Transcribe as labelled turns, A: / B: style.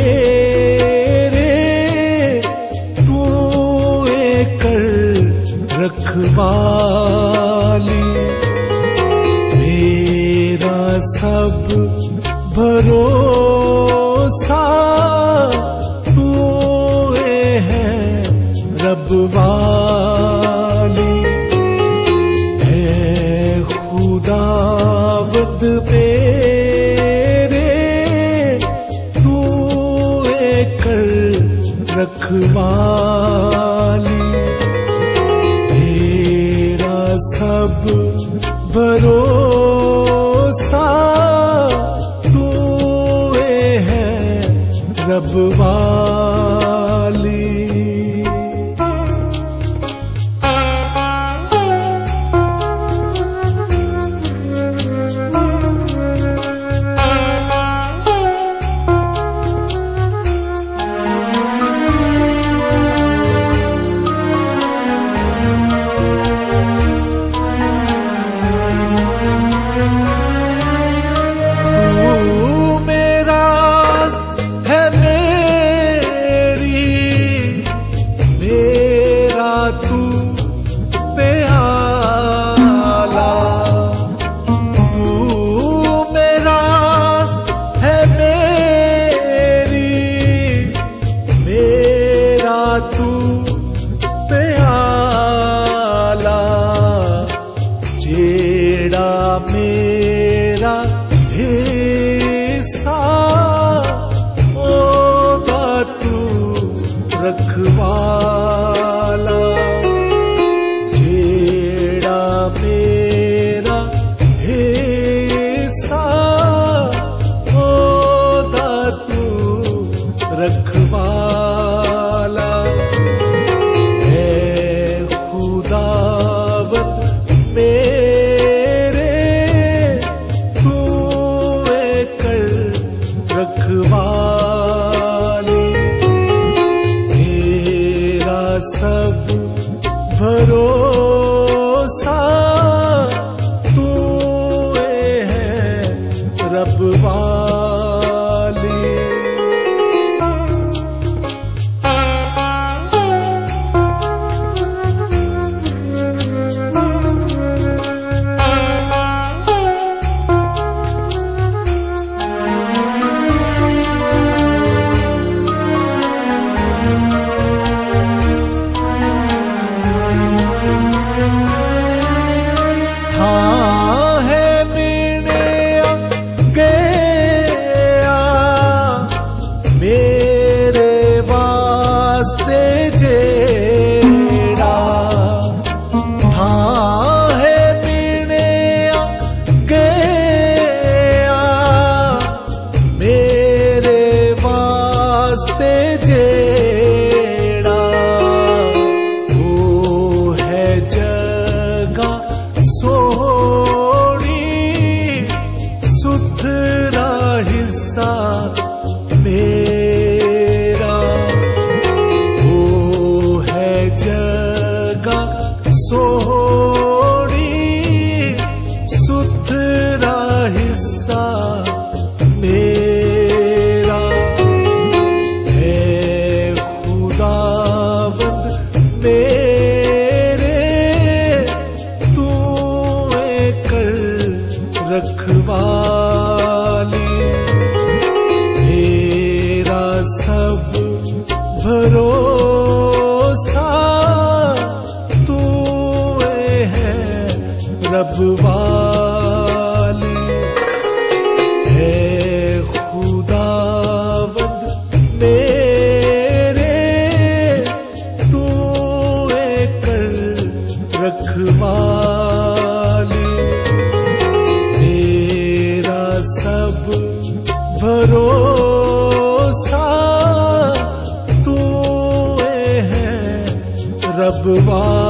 A: तू कर रखवाली। मेरा सब भरोसा तू है रब वाली। है खुदावंद मेरे तू कर रखवाली। मेरा सब भरोसा तू है रब वाली। मेरा हिस्सा होगा तू रखवाला। जेड़ा मेरा हिस्सा होगा तू रखवाला। है खुदावंद रखवाली। मेरा सब भरोसा तू है रब वाली। मेरा वो है जगह सोहनी सुथरा हिस्सा मेरा। है खुदावंद मेरे तू कर रखवाली। मेरा सब भरोसा तू है रब वाली। है खुदावंद मेरे तू कर रखवाली। मेरा सब भरोसा तू है रब वाली।